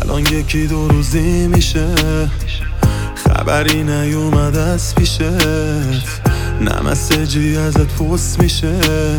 الان یکی دو روزی میشه خبری نیومد از پیشت، نه مسیجی ازت پست میشه،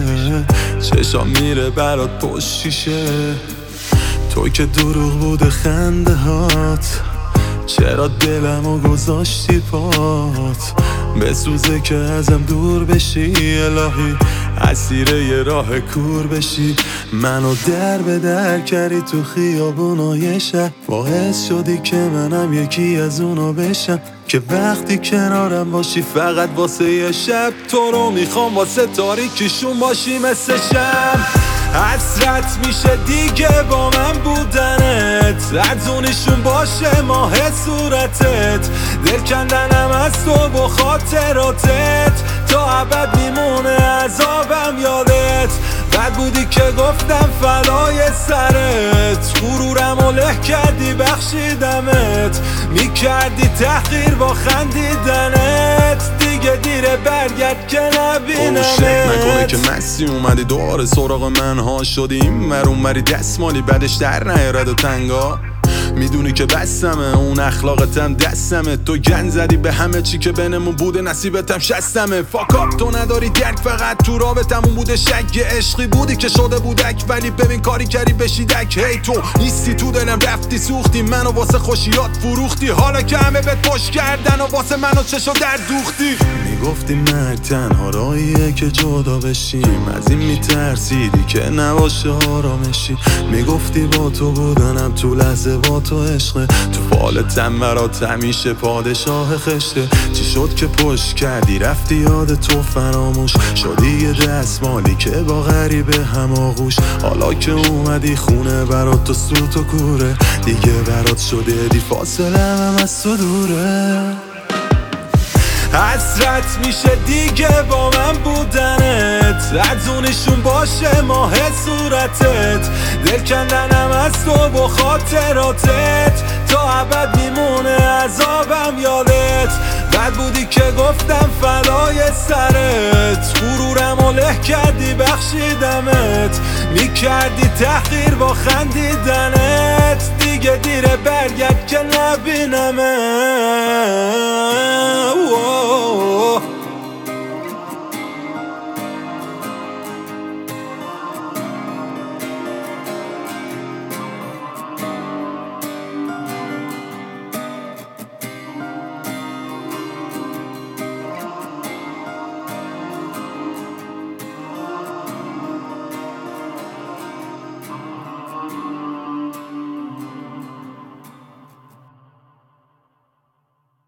چشام میره برات پشت شیشه. تو که دروغ بوده خنده هات، چرا دلمو گذاشتی پات؟ بسوزه که ازم دور بشی الهی، اسیر یه راه کور بشی. منو در به در کردی تو خیابونای شهر، باعث شدی که منم یکی از اونا بشم که وقتی کنارم باشی فقط واسه یه شب. تو رو میخوام واسه تاریکیشون باشی مثل شم. حسرت میشه دیگه با من بودنت، ارزونیشون باشه ماه صورتت، دل کندنم از تو با خاطراتت، تا ابد میمونه عذابم یادت. بد بودی که گفتم فدای سرت، غرورم و له کردی بخشیدمت، میکردی تحقیر با خندیدنت، دیگه دیره برگرد که نبینمت. نکنه که مسی اومدی دوباره سراغ من ها شدیم ور اونوری دستمالی بعدش در نیارد و تنگا. میدونی که بستمه اون اخلاقتم دستمه، تو گن زدی به همه چی که بینمون بوده، نصیبتم شستمه. فاکاپ تو نداری درک، فقط تو رابطمون بوده شک، یه عشقی بودی که شده بودک، ولی ببین کاری کردی بشیدک. هی تو نیستی تو دلم، رفتی سوختی منو واسه خوشیات فروختی، حالا که همه بهت پشت کردن و واسه منو چشو در دوختی. میگفتی مرگ تنها راهیه که جدا بشیم، از این میترسیدی که نباشه آرامشی. میگفتی با تو بودنم تو لحظه با تو عشقه، تو فالتم برات همیشه پادشاه خشته. چی شد که پشت کردی رفتی یاد تو فراموش شدی، یه دستمالی که با غریبه هم آغوش. حالا که اومدی خونه برات تو سوت و کوره، دیگه برات شده دی فاصله هم از تو دوره. حسرت میشه دیگه با من بودنت، ارزونیشون باشه ماه صورتت، دل کندنم از تو با خاطراتت، تا ابد میمونه عذابم یادت. بد بودی که گفتم فدای سرت، غرورم و له کردی بخشیدمت، میکردی تحقیر با خندیدنت، دیگه دیره برگرد که نبینمت.